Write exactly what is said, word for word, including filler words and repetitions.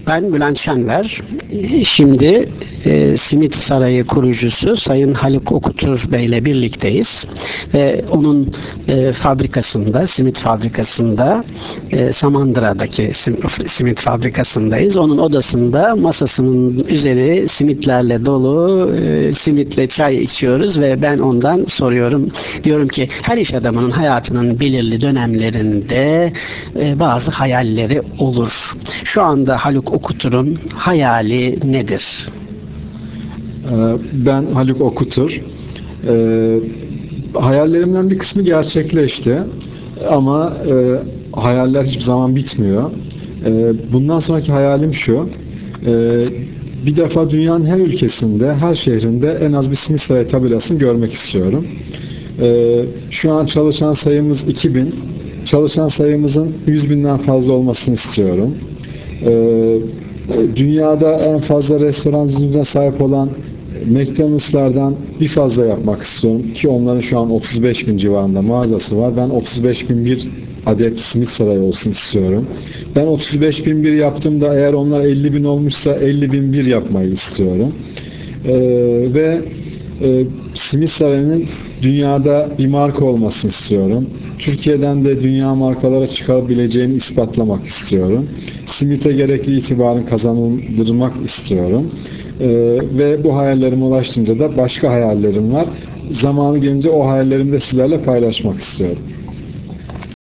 Ben Bülent Şenver. Şimdi e, Simit Sarayı kurucusu Sayın Haluk Okutur Bey ile birlikteyiz. Ve onun e, fabrikasında, simit fabrikasında, e, Samandıra'daki sim, simit fabrikasındayız. Onun odasında masasının üzeri simitlerle dolu, e, simitle çay içiyoruz ve ben ondan soruyorum. Diyorum ki her iş adamının hayatının belirli dönemlerinde e, bazı hayalleri olur. Şu anda Haluk Okutur'un hayali nedir? Ben Haluk Okutur. Hayallerimden bir kısmı gerçekleşti. Ama hayaller hiçbir zaman bitmiyor. Bundan sonraki hayalim şu. Bir defa dünyanın her ülkesinde, her şehrinde en az bir simit sarayı tabelasını görmek istiyorum. Şu an çalışan sayımız iki bin. Çalışan sayımızın yüz binden fazla olmasını istiyorum. Dünyada en fazla restoran zincirine sahip olan McDonald's'lardan bir fazla yapmak istiyorum ki onların şu an otuz beş bin civarında mağazası var. Ben otuz beş bin bir adet simit sarayı olsun istiyorum. Ben otuz beş bin bir yaptığımda eğer onlar elli bin olmuşsa elli bin bir yapmayı istiyorum. Ee, ve e, simit sarayının dünyada bir marka olmasını istiyorum. Türkiye'den de dünya markalara çıkabileceğini ispatlamak istiyorum. Simite gerekli itibarın kazandırmak istiyorum. Ee, ve bu hayallerime ulaştığında da başka hayallerim var. Zamanı gelince o hayallerimi de sizlerle paylaşmak istiyorum.